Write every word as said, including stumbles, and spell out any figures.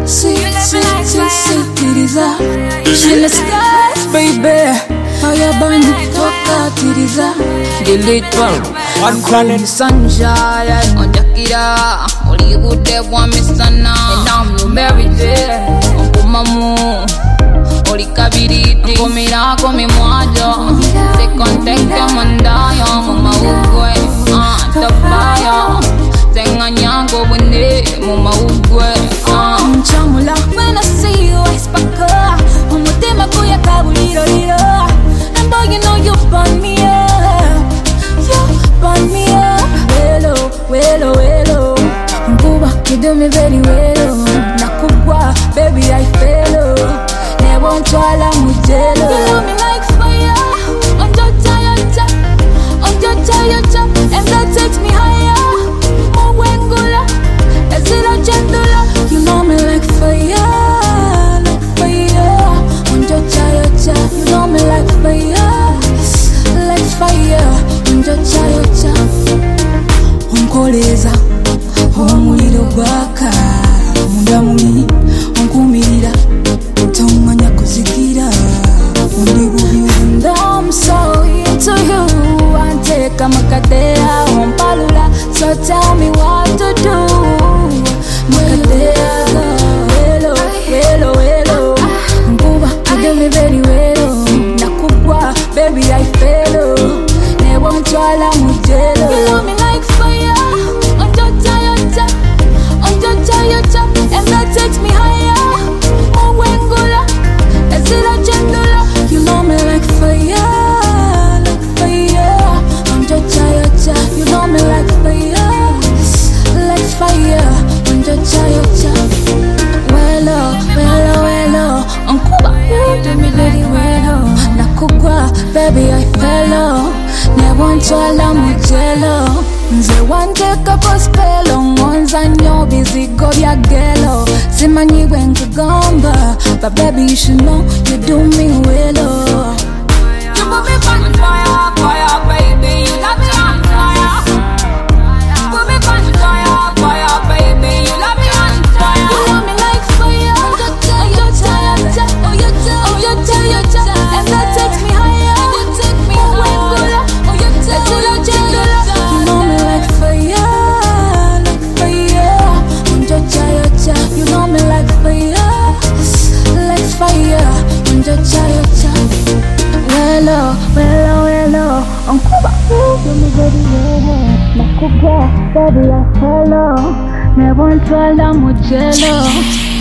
See, see, see, see, tiriza. In the skies, baby. Fire burn, toka tiriza. Delete bulb. One planet. Sunshine. On Jakira. Only good day, one missana. And I'm your married day. On Mamu. Only kabiriti. Komira, komi mwajo. Se contacte mandayo. Mama ugwe. Ah, tapaya. Tenga nyango wende. Mama ugwe. Ah. Chamula. When I see you, I sparkle. Umutema kuya kabuliro liro. And boy, you know you burn me up. You burn me up. Hello, hello, hello. Mbuba, you do me very well. Nakubwa, baby, I fail. Never twala mujelo. You love me like fire. On your Toyota, on your Toyota, and that takes me higher. Mwengula, ezira chendula. You know me like fire, like fire. On your Toyota, you know me like fire, like fire. On your Toyota, onkoleza, omuliro gwaka, munda muli, onkumirira, tomanya kuzikira, undi bubi. And I'm so into you, I take a makadea, ompalula, so tell me what to do. Makadea, hello, hello, hello. Mbuba, you do me very well. Nakubwa, baby, I fail. Never twala mujelo. You love me like fire. On your Toyota, on your Toyota, and that takes me higher. Mwengula, ezira chendula. You know me like fire, like fire. On your Toyota, you know me like fire, like fire. On your Toyota. Wello, wello, wello. On Cuba, you do me very well. Nakugwa, baby, I fell. Never twala mujelo. Nze wanteka pospelo. Ngonza nyo bizigo bya gelo. Simanyi wenkugamba, but baby you should know you do me well. You put me on fire, fire, baby. You got me on fire. Put me on fire, fire, baby. You got me on fire. You love me like fire. Oh, you're tired, oh, you're tired, oh, you're tired, and that takes me higher. You take me higher. Oh, you're tired, you know me like fire, like fire. On your Toyota, you know me like fire, like fire. On your Toyota. Hello, hello, hello. On Cuba, you me very well. Nakubwa, baby, I follow. Never twala mujelo.